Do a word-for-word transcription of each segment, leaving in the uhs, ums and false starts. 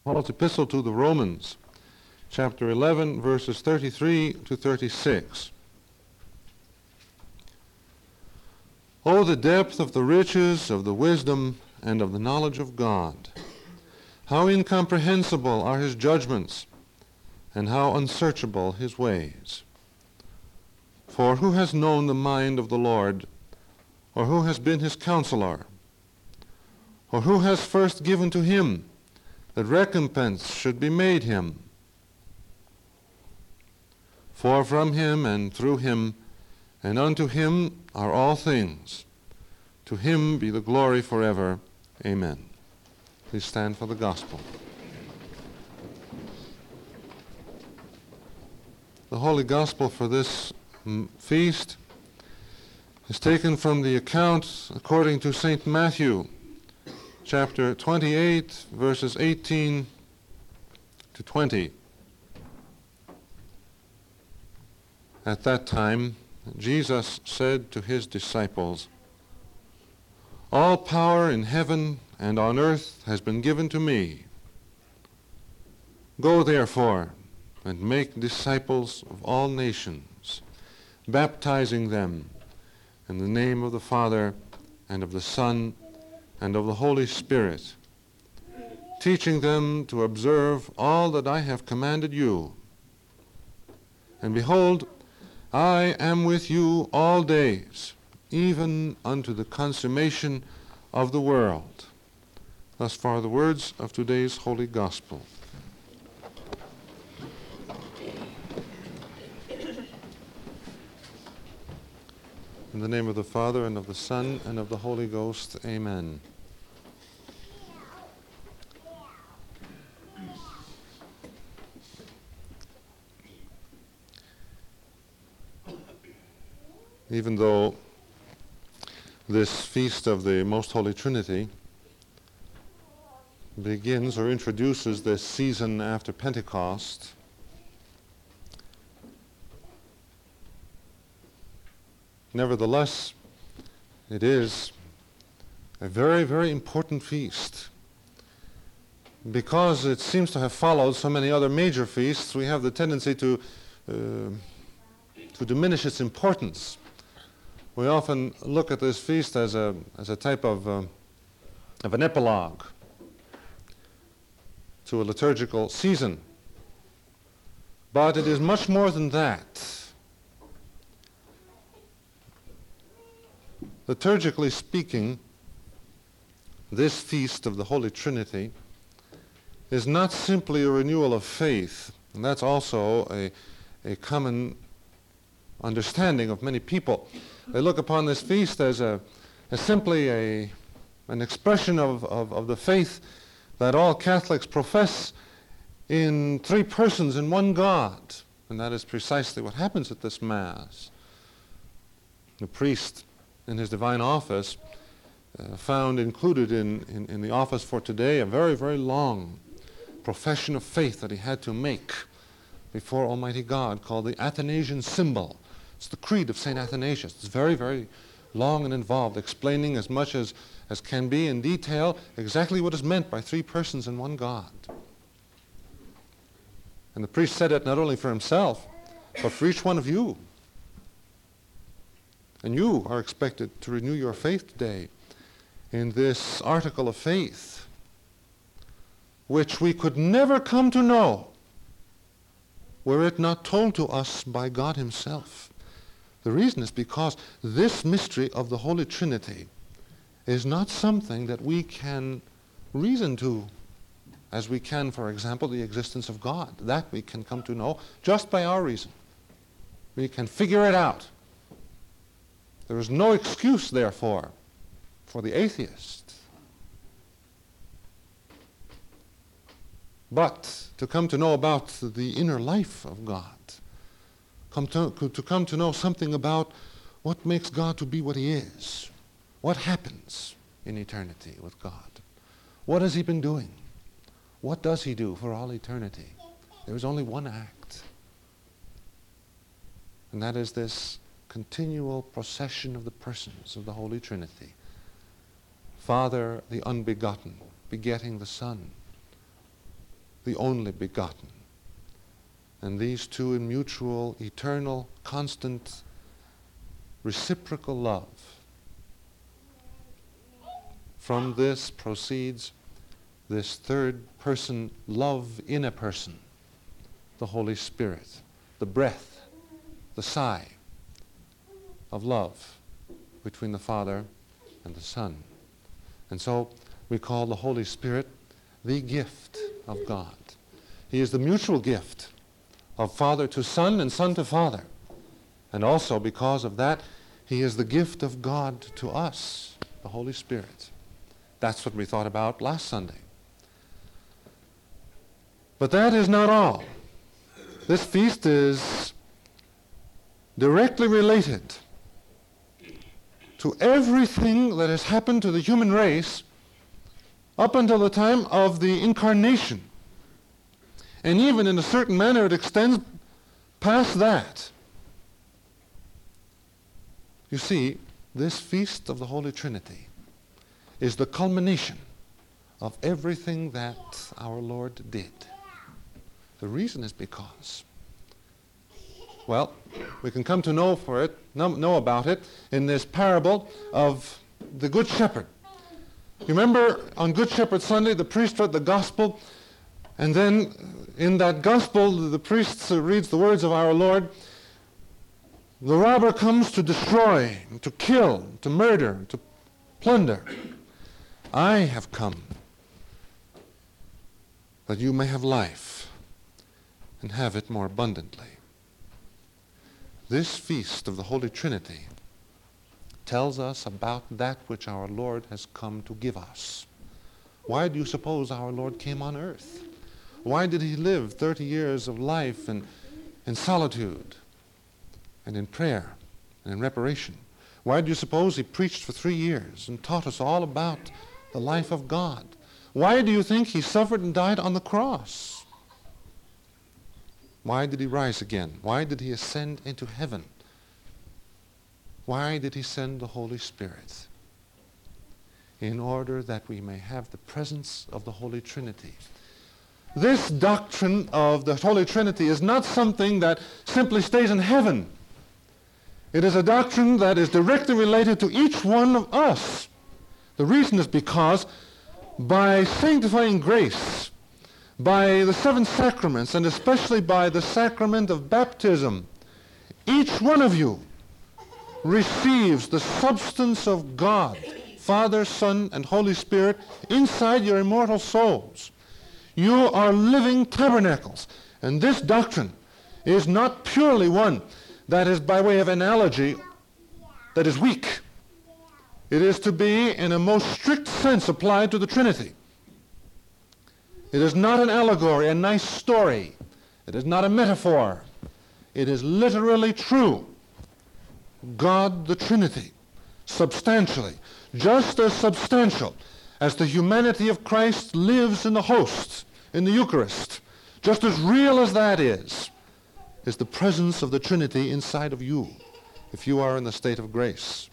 Paul's epistle to the Romans, chapter eleven, verses thirty-three to thirty-six. Oh, the depth of the riches of the wisdom and of the knowledge of God! How incomprehensible are his judgments, and how unsearchable his ways! For who has known the mind of the Lord, or who has been his counselor? Or who has first given to him, that recompense should be made him? For from him and through him and unto him are all things. To him be the glory forever. Amen. Please stand for the gospel. The Holy Gospel for this mm, feast is taken from the account according to Saint Matthew, chapter twenty-eight, verses eighteen to twenty. At that time, Jesus said to his disciples, "All power in heaven and on earth has been given to me. Go therefore and make disciples of all nations, baptizing them in the name of the Father and of the Son and of the Holy Spirit, teaching them to observe all that I have commanded you. And behold, I am with you all days, even unto the consummation of the world." Thus far the words of today's Holy Gospel. In the name of the Father, and of the Son, and of the Holy Ghost, amen. Even though this feast of the Most Holy Trinity begins or introduces this season after Pentecost, nevertheless, it is a very, very important feast. Because it seems to have followed so many other major feasts, we have the tendency to, uh, to diminish its importance. We often look at this feast as a, as a type of, uh, of an epilogue to a liturgical season. But it is much more than that. Liturgically speaking, this feast of the Holy Trinity is not simply a renewal of faith, and that's also a, a common understanding of many people. They look upon this feast as, a, as simply a, an expression of, of, of the faith that all Catholics profess in three persons in one God, and that is precisely what happens at this Mass. The priest in his divine office uh, found included in, in, in the office for today a very, very long profession of faith that he had to make before Almighty God, called the Athanasian Symbol. It's the creed of Saint Athanasius. It's very, very long and involved, explaining as much as, as can be in detail exactly what is meant by three persons in one God. And the priest said it not only for himself, but for each one of you. And you are expected to renew your faith today in this article of faith, which we could never come to know were it not told to us by God himself. The reason is because this mystery of the Holy Trinity is not something that we can reason to, as we can, for example, the existence of God. That we can come to know just by our reason. We can figure it out. There is no excuse, therefore, for the atheist. But to come to know about the inner life of God, come to, to come to know something about what makes God to be what he is, what happens in eternity with God. What has he been doing? What does he do for all eternity? There is only one act, and that is this continual procession of the persons of the Holy Trinity. Father, the unbegotten, begetting the Son. the only begotten. And these two in mutual, eternal, constant, reciprocal love. From this proceeds this third person love in a person, the Holy Spirit, the breath, the sigh of love between the Father and the Son. And so we call the Holy Spirit the gift of God. He is the mutual gift of Father to Son and Son to Father. And also because of that, he is the gift of God to us, the Holy Spirit. That's what we thought about last Sunday. But that is not all. This feast is directly related to everything that has happened to the human race up until the time of the incarnation. And even in a certain manner it extends past that. You see, this feast of the Holy Trinity is the culmination of everything that our Lord did. The reason is because, well, we can come to know for it, know, know about it in this parable of the Good Shepherd. You remember on Good Shepherd Sunday, the priest read the gospel, and then in that gospel, the priest reads the words of our Lord. The robber comes to destroy, to kill, to murder, to plunder. I have come that you may have life and have it more abundantly. This feast of the Holy Trinity tells us about that which our Lord has come to give us. Why do you suppose our Lord came on earth? Why did he live thirty years of life in, in solitude and in prayer and in reparation? Why do you suppose he preached for three years and taught us all about the life of God? Why do you think he suffered and died on the cross? Why did he rise again? Why did he ascend into heaven? Why did he send the Holy Spirit? In order that we may have the presence of the Holy Trinity. This doctrine of the Holy Trinity is not something that simply stays in heaven. It is a doctrine that is directly related to each one of us. The reason is because by sanctifying grace, by the seven sacraments, and especially by the sacrament of baptism, each one of you receives the substance of God, Father, Son, and Holy Spirit inside your immortal souls. You are living tabernacles. And this doctrine is not purely one that is by way of analogy that is weak. It is to be in a most strict sense applied to the Trinity. It is not an allegory, a nice story. It is not a metaphor. It is literally true. God the Trinity, substantially, just as substantial as the humanity of Christ lives in the host, in the Eucharist, just as real as that is, is the presence of the Trinity inside of you, if you are in the state of grace.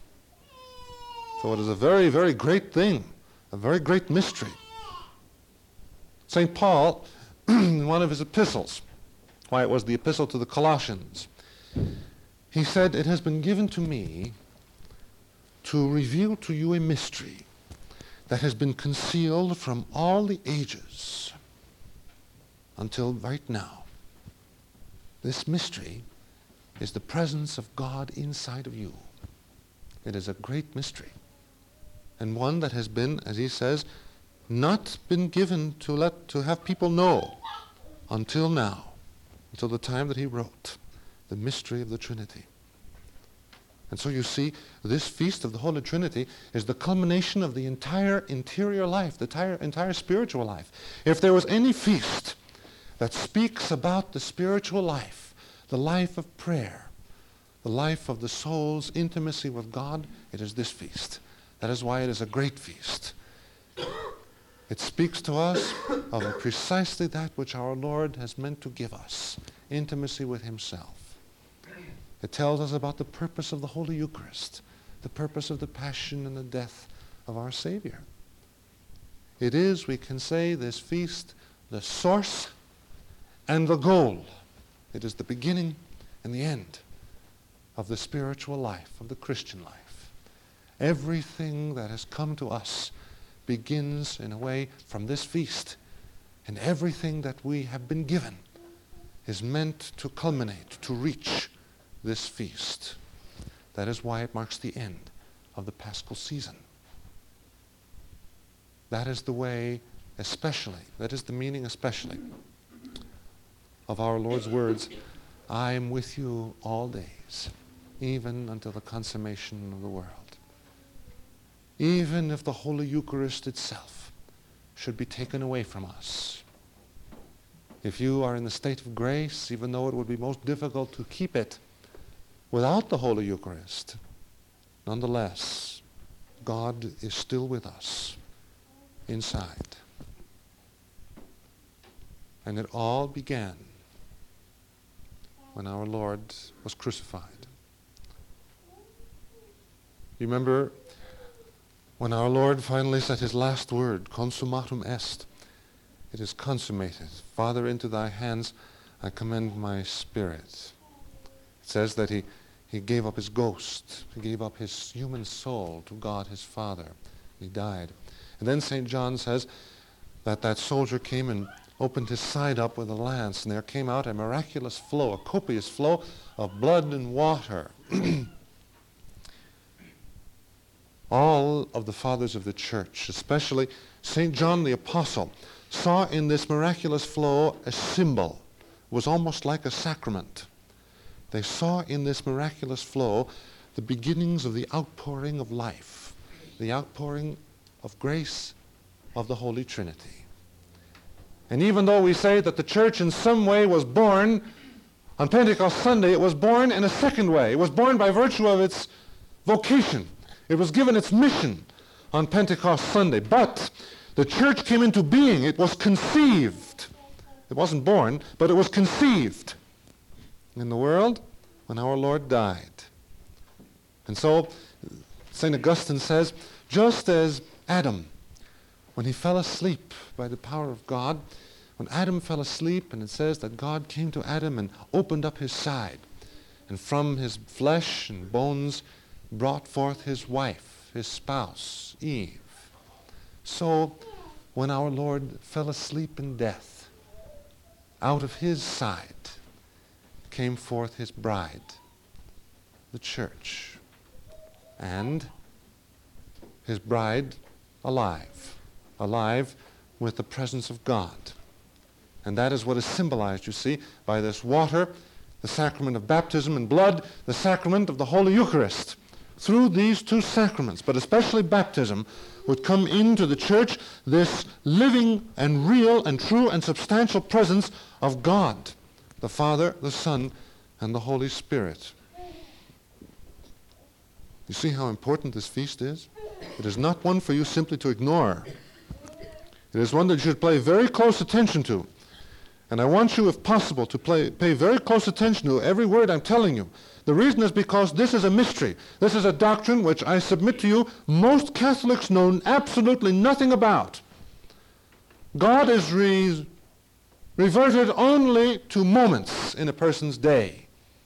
So it is a very, very great thing, a very great mystery. Saint Paul, in one of his epistles, why it was the epistle to the Colossians, he said, "It has been given to me to reveal to you a mystery that has been concealed from all the ages until right now. This mystery is the presence of God inside of you. It is a great mystery, and one that has been, as he says, not been given to let to have people know until now, until the time that he wrote, the mystery of the Trinity." And so you see, this feast of the Holy Trinity is the culmination of the entire interior life, the entire, entire spiritual life. If there was any feast that speaks about the spiritual life, the life of prayer, the life of the soul's intimacy with God, it is this feast. That is why it is a great feast. It speaks to us of precisely that which our Lord has meant to give us, intimacy with himself. It tells us about the purpose of the Holy Eucharist, the purpose of the passion and the death of our Savior. It is, we can say, this feast the source and the goal. It is the beginning and the end of the spiritual life, of the Christian life. Everything that has come to us begins in a way from this feast, and everything that we have been given is meant to culminate, to reach this feast. That is why it marks the end of the Paschal season. That is the way, especially, that is the meaning especially of our Lord's words, I am with you all days, even until the consummation of the world. Even if the Holy Eucharist itself should be taken away from us, if you are in the state of grace, even though it would be most difficult to keep it without the Holy Eucharist, nonetheless, God is still with us inside. And it all began when our Lord was crucified. You remember when our Lord finally said his last word, consummatum est, it is consummated. Father, into thy hands I commend my spirit. It says that he, he gave up his ghost. He gave up his human soul to God his Father. He died. And then Saint John says that that soldier came and opened his side up with a lance, and there came out a miraculous flow, a copious flow of blood and water. All of the fathers of the church, especially Saint John the Apostle, saw in this miraculous flow a symbol. It was almost like a sacrament. They saw in this miraculous flow the beginnings of the outpouring of life, the outpouring of grace of the Holy Trinity. And even though we say that the church in some way was born on Pentecost Sunday, it was born in a second way. It was born by virtue of its vocation. It was given its mission on Pentecost Sunday. But the church came into being. It was conceived. It wasn't born, but it was conceived in the world when our Lord died. And so Saint Augustine says, just as Adam, when he fell asleep by the power of God, when Adam fell asleep, and it says that God came to Adam and opened up his side, and from his flesh and bones brought forth his wife, his spouse, Eve. So, when our Lord fell asleep in death, out of his side came forth his bride, the church, and his bride alive, alive with the presence of God. And that is what is symbolized, you see, by this water, the sacrament of baptism and blood, the sacrament of the Holy Eucharist. Through these two sacraments, but especially baptism, would come into the church this living and real and true and substantial presence of God, the Father, the Son, and the Holy Spirit. You see how important this feast is? It is not one for you simply to ignore. It is one that you should pay very close attention to. And I want you, if possible, to play, pay very close attention to every word I'm telling you. The reason is because this is a mystery. This is a doctrine which I submit to you most Catholics know absolutely nothing about. God is re- reverted only to moments in a person's day.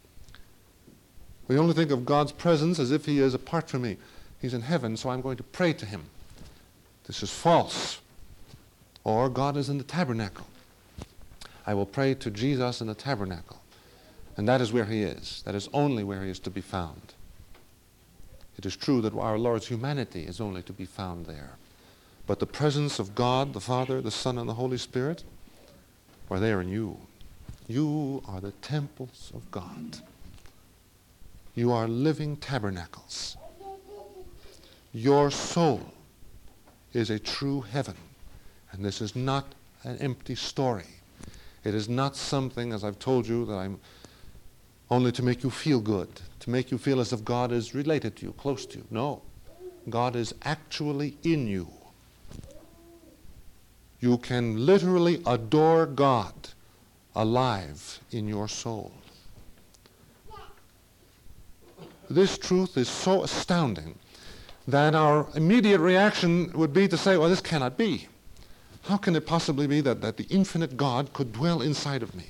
We only think of God's presence as if he is apart from me. He's in heaven, so I'm going to pray to him. This is false. Or God is in the tabernacle. I will pray to Jesus in the tabernacle. And that is where he is. That is only where he is to be found. It is true that our Lord's humanity is only to be found there. But the presence of God, the Father, the Son, and the Holy Spirit, are there in you. You are the temples of God. You are living tabernacles. Your soul is a true heaven. And this is not an empty story. It is not something, as I've told you, that I'm only to make you feel good, to make you feel as if God is related to you, close to you. No. God is actually in you. You can literally adore God alive in your soul. This truth is so astounding that our immediate reaction would be to say, well, this cannot be. How can it possibly be that, that the infinite God could dwell inside of me?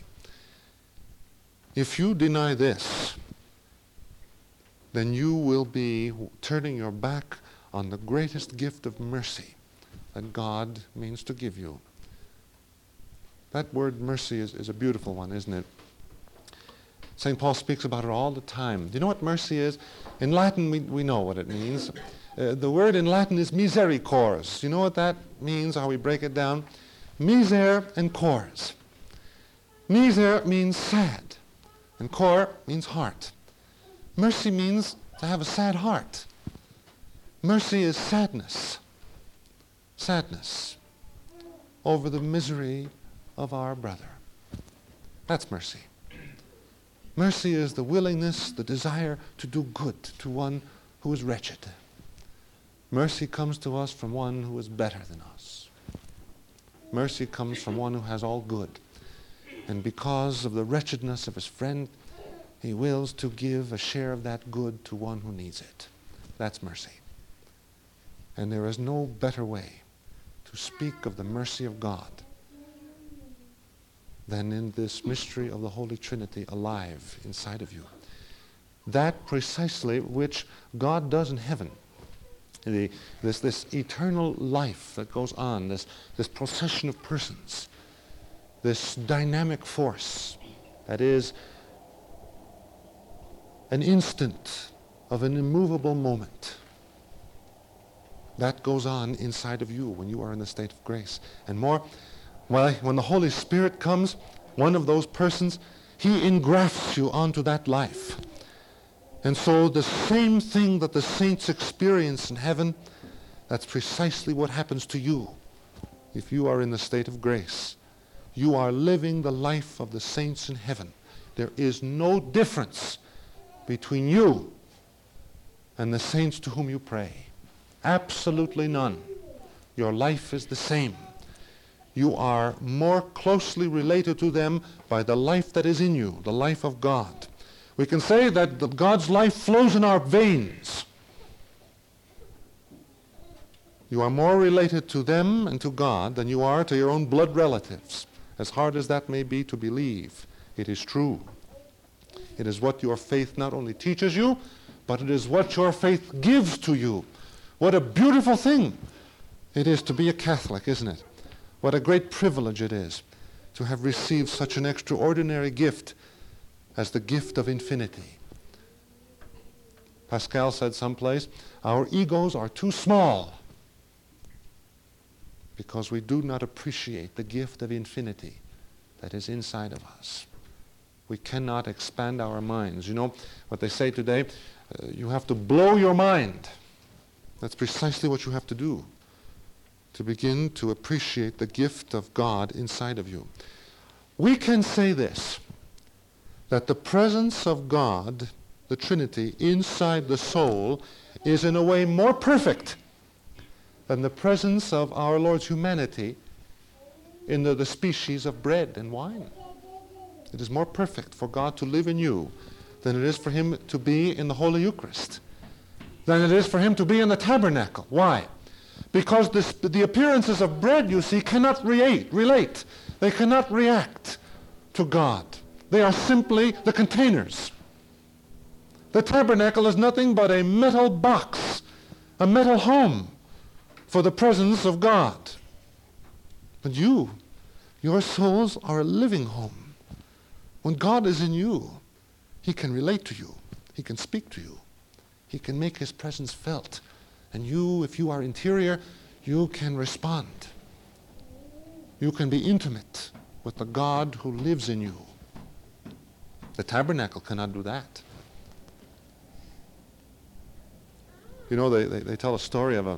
If you deny this, then you will be turning your back on the greatest gift of mercy that God means to give you. That word mercy is, is a beautiful one, isn't it? Saint Paul speaks about it all the time. Do you know what mercy is? In Latin, we, we know what it means. Uh, the word in Latin is misericors. Do you know what that means, how we break it down? Miser and cors. Miser means sad, and cor means heart. Mercy means to have a sad heart. Mercy is sadness. Sadness over the misery of our brother. That's mercy. Mercy is the willingness, the desire to do good to one who is wretched. Mercy comes to us from one who is better than us. Mercy comes from one who has all good. And because of the wretchedness of his friend, he wills to give a share of that good to one who needs it. That's mercy. And there is no better way to speak of the mercy of God than in this mystery of the Holy Trinity alive inside of you. That precisely which God does in heaven. The, this, this eternal life that goes on, this, this procession of persons, this dynamic force that is an instant of an immovable moment. That goes on inside of you when you are in the state of grace. And more, well, when the Holy Spirit comes, one of those persons, he engrafts you onto that life. And so the same thing that the saints experience in heaven, that's precisely what happens to you if you are in the state of grace. You are living the life of the saints in heaven. There is no difference between you and the saints to whom you pray. Absolutely none. Your life is the same. You are more closely related to them by the life that is in you, the life of God. We can say that the God's life flows in our veins. You are more related to them and to God than you are to your own blood relatives. As hard as that may be to believe, it is true. It is what your faith not only teaches you, but it is what your faith gives to you. What a beautiful thing it is to be a Catholic, isn't it? What a great privilege it is to have received such an extraordinary gift as the gift of infinity. Pascal said someplace, our egos are too small because we do not appreciate the gift of infinity that is inside of us. We cannot expand our minds. You know what they say today? Uh, you have to blow your mind. That's precisely what you have to do to begin to appreciate the gift of God inside of you. We can say this, that the presence of God, the Trinity, inside the soul is in a way more perfect than the presence of our Lord's humanity in the, the species of bread and wine. It is more perfect for God to live in you than it is for him to be in the Holy Eucharist, than it is for him to be in the tabernacle. Why? Because this, the appearances of bread, you see, cannot relate, relate. They cannot react to God. They are simply the containers. The tabernacle is nothing but a metal box, a metal home for the presence of God. But you, your souls are a living home. When God is in you, he can relate to you. He can speak to you. He can make his presence felt. And you, if you are interior, you can respond. You can be intimate with the God who lives in you. The tabernacle cannot do that. You know, they, they, they tell a story of a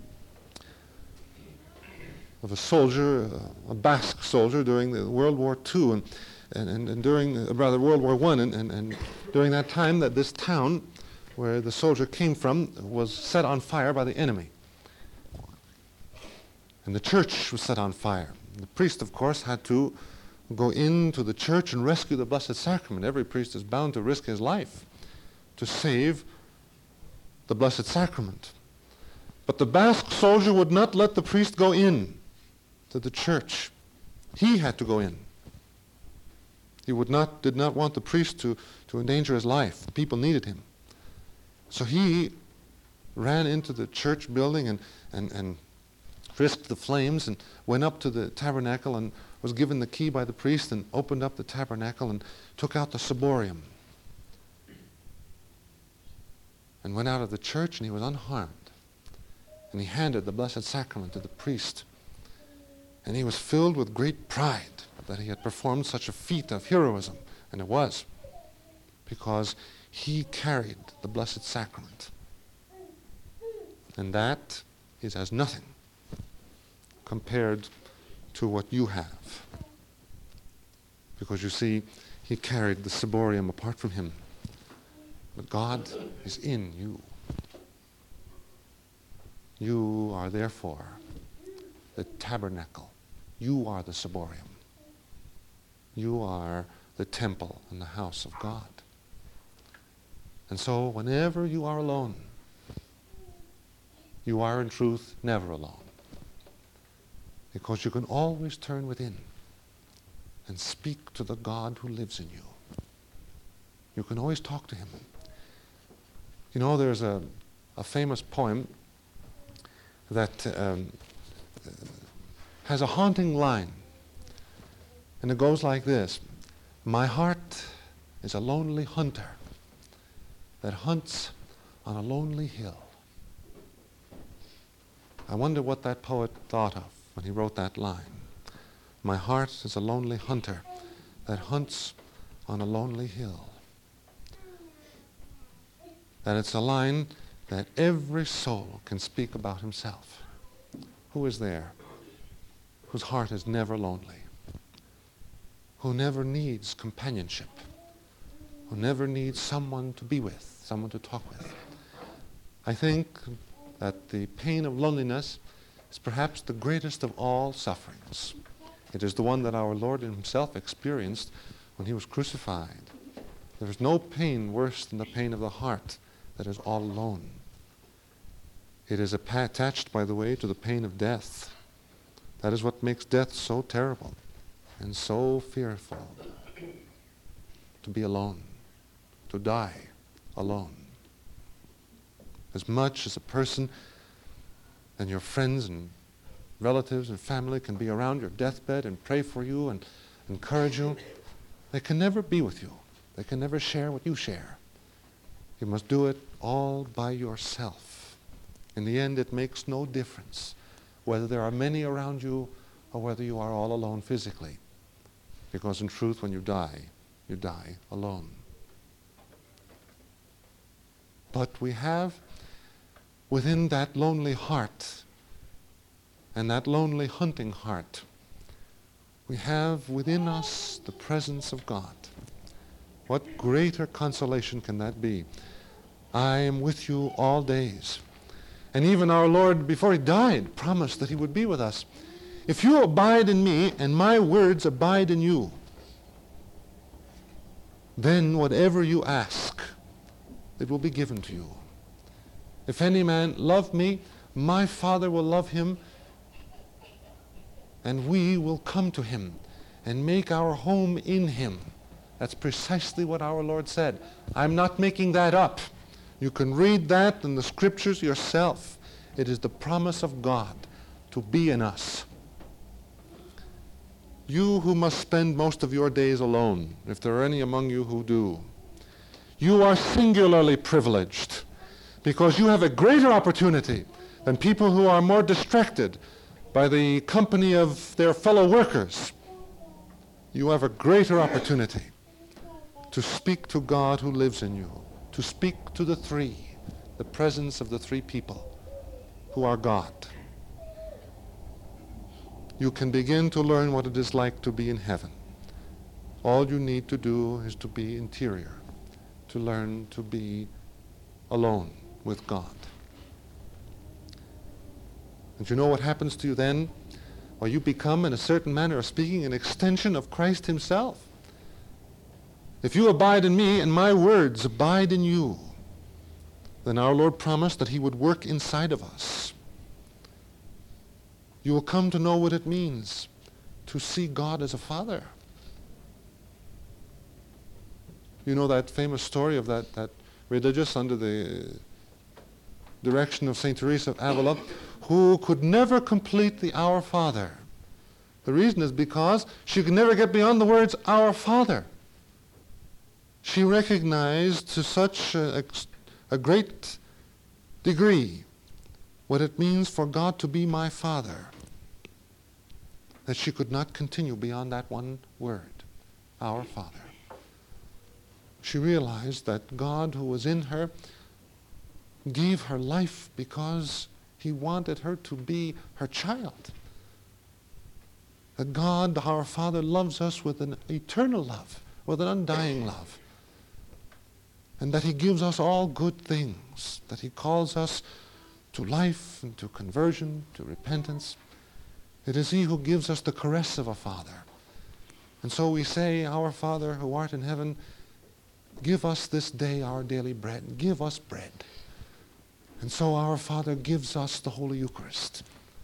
of a soldier, a Basque soldier during the World War Two, and and, and during uh, rather World War One, and, and, and during that time that this town where the soldier came from was set on fire by the enemy. And the church was set on fire. The priest, of course, had to go into the church and rescue the Blessed Sacrament. Every priest is bound to risk his life to save the Blessed Sacrament. But the Basque soldier would not let the priest go in to to the church. He had to go in. He would not, did not want the priest to, to endanger his life. The people needed him. So he ran into the church building and, and, and risked the flames and went up to the tabernacle and was given the key by the priest and opened up the tabernacle and took out the ciborium and went out of the church, and he was unharmed. And he handed the Blessed Sacrament to the priest. And he was filled with great pride that he had performed such a feat of heroism. And it was, because he carried the Blessed Sacrament. And that is as nothing compared to what you have. Because you see, he carried the ciborium apart from him. But God is in you. You are therefore the tabernacle. You are the ciborium. You are the temple and the house of God. And so whenever you are alone, you are in truth never alone. Because you can always turn within and speak to the God who lives in you. You can always talk to him. You know, there's a, a famous poem that um, has a haunting line. And it goes like this: my heart is a lonely hunter that hunts on a lonely hill. I wonder what that poet thought of when he wrote that line. My heart is a lonely hunter that hunts on a lonely hill. That it's a line that every soul can speak about himself. Who is there whose heart is never lonely? Who never needs companionship? Who never needs someone to be with, someone to talk with? I think that the pain of loneliness is perhaps the greatest of all sufferings. It is the one that our Lord himself experienced when he was crucified. There is no pain worse than the pain of the heart that is all alone. It is attached, by the way, to the pain of death. That is what makes death so terrible and so fearful. To be alone, to die alone. As much as a person and your friends and relatives and family can be around your deathbed and pray for you and encourage you, they can never be with you. They can never share what you share. You must do it all by yourself. In the end, it makes no difference whether there are many around you or whether you are all alone physically. Because in truth, when you die, you die alone. But we have within that lonely heart and that lonely hunting heart, we have within us the presence of God. What greater consolation can that be? I am with you all days. And even our Lord, before he died, promised that he would be with us. If you abide in me and my words abide in you, then whatever you ask, it will be given to you. If any man love me, my Father will love him, and we will come to him and make our home in him. That's precisely what our Lord said. I'm not making that up. You can read that in the scriptures yourself. It is the promise of God to be in us. You who must spend most of your days alone, if there are any among you who do, you are singularly privileged because you have a greater opportunity than people who are more distracted by the company of their fellow workers. You have a greater opportunity to speak to God who lives in you, to speak to the three, the presence of the three people who are God. You can begin to learn what it is like to be in heaven. All you need to do is to be interior, to learn to be alone with God. And you know what happens to you then? Well, you become, in a certain manner of speaking, an extension of Christ himself. If you abide in me and my words abide in you, then our Lord promised that he would work inside of us. You will come to know what it means to see God as a father. You know that famous story of that, that religious under the direction of Saint Teresa of Avila, who could never complete the Our Father. The reason is because she could never get beyond the words, Our Father. She recognized to such a, a great degree what it means for God to be my Father, that she could not continue beyond that one word, Our Father. She realized that God, who was in her, gave her life because he wanted her to be her child. That God, our Father, loves us with an eternal love, with an undying love. And that he gives us all good things, that he calls us to life and to conversion, to repentance. It is he who gives us the caress of a father. And so we say, Our Father who art in heaven, give us this day our daily bread. Give us bread. And so our Father gives us the Holy Eucharist.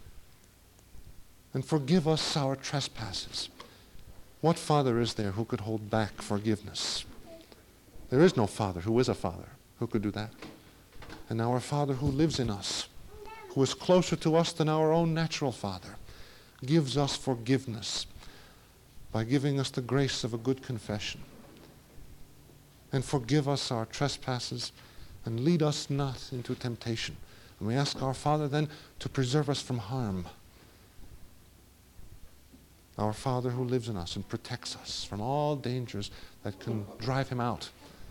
And forgive us our trespasses. What father is there who could hold back forgiveness? There is no father who is a father who could do that. And our Father who lives in us, who is closer to us than our own natural father, gives us forgiveness by giving us the grace of a good confession. And forgive us our trespasses and lead us not into temptation. And we ask our Father then to preserve us from harm. Our Father who lives in us and protects us from all dangers that can drive him out.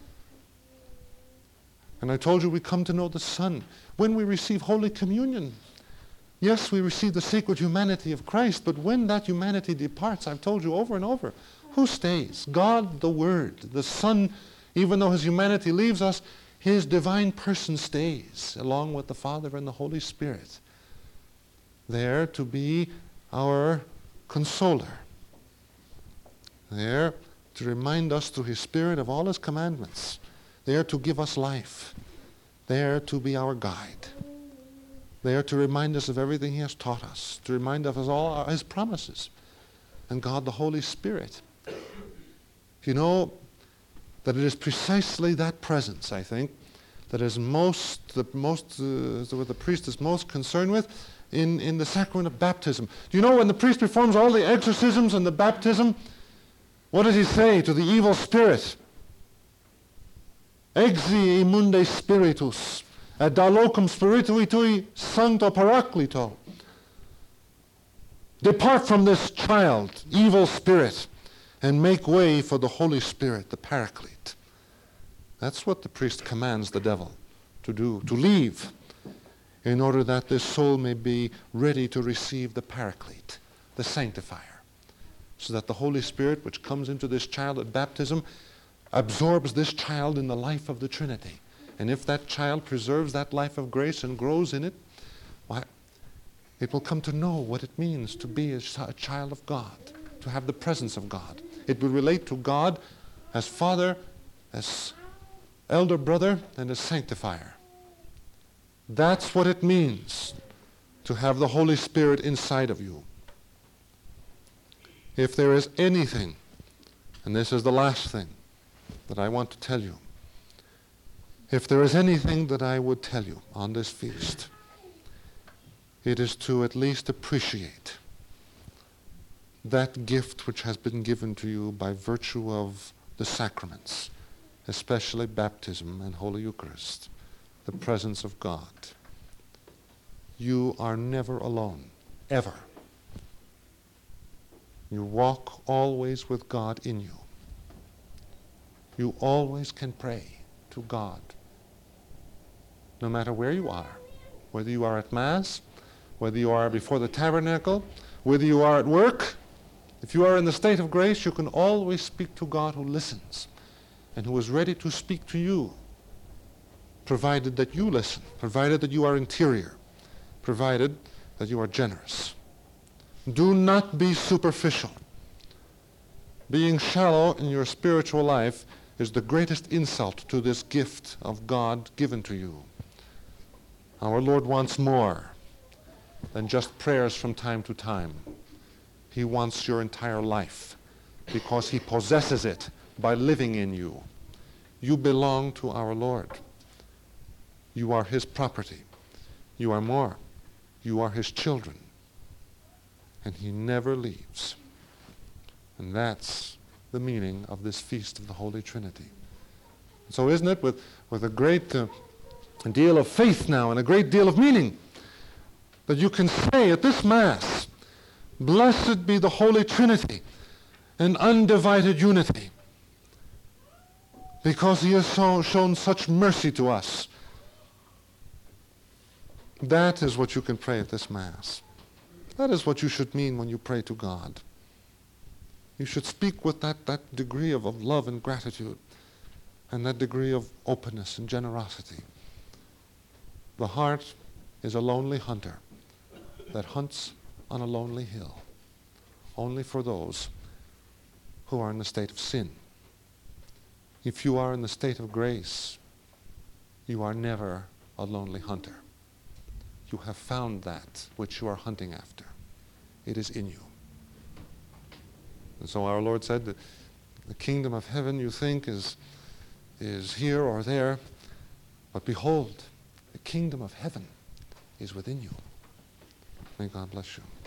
And I told you we come to know the Son when we receive Holy Communion. Yes, we receive the sacred humanity of Christ, but when that humanity departs, I've told you over and over, who stays? God, the Word, the Son. Even though his humanity leaves us, his divine person stays, along with the Father and the Holy Spirit, there to be our consoler, there to remind us through his Spirit of all his commandments, there to give us life, there to be our guide, there to remind us of everything he has taught us, to remind us of all our, his promises, and God the Holy Spirit. You know, that it is precisely that presence, I think, that is most, the most, uh, what the priest is most concerned with in, in the sacrament of baptism. Do you know when the priest performs all the exorcisms and the baptism, what does he say to the evil spirit? Exi immunde spiritus, et da locum spiritui tui sancto paraclito. Depart from this child, evil spirit, and make way for the Holy Spirit, the Paraclete. That's what the priest commands the devil to do, to leave, in order that this soul may be ready to receive the Paraclete, the Sanctifier, so that the Holy Spirit, which comes into this child at baptism, absorbs this child in the life of the Trinity. And if that child preserves that life of grace and grows in it, why, it will come to know what it means to be a, a child of God, to have the presence of God. It will relate to God as Father, as elder brother, and as sanctifier. That's what it means to have the Holy Spirit inside of you. If there is anything, and this is the last thing that I want to tell you, if there is anything that I would tell you on this feast, it is to at least appreciate that gift which has been given to you by virtue of the sacraments, especially baptism and Holy Eucharist, the presence of God. You are never alone, ever. You walk always with God in you. You always can pray to God, no matter where you are, whether you are at Mass, whether you are before the tabernacle, whether you are at work. If you are in the state of grace, you can always speak to God who listens and who is ready to speak to you, provided that you listen, provided that you are interior, provided that you are generous. Do not be superficial. Being shallow in your spiritual life is the greatest insult to this gift of God given to you. Our Lord wants more. than just prayers from time to time. He wants your entire life because he possesses it by living in you. You belong to our Lord. You are his property. You are more. You are his children. And he never leaves. And that's the meaning of this feast of the Holy Trinity. So isn't it with, with a great uh, deal of faith now and a great deal of meaning that you can say at this Mass, blessed be the Holy Trinity in undivided unity, because he has so, shown such mercy to us. That is what you can pray at this Mass. That is what you should mean when you pray to God. You should speak with that, that degree of, of love and gratitude and that degree of openness and generosity. The heart is a lonely hunter that hunts on a lonely hill, only for those who are in the state of sin. If you are in the state of grace, you are never a lonely hunter. You have found that which you are hunting after. It is in you. And so our Lord said that the kingdom of heaven you think is, is here or there, but behold, the kingdom of heaven is within you. May God bless you.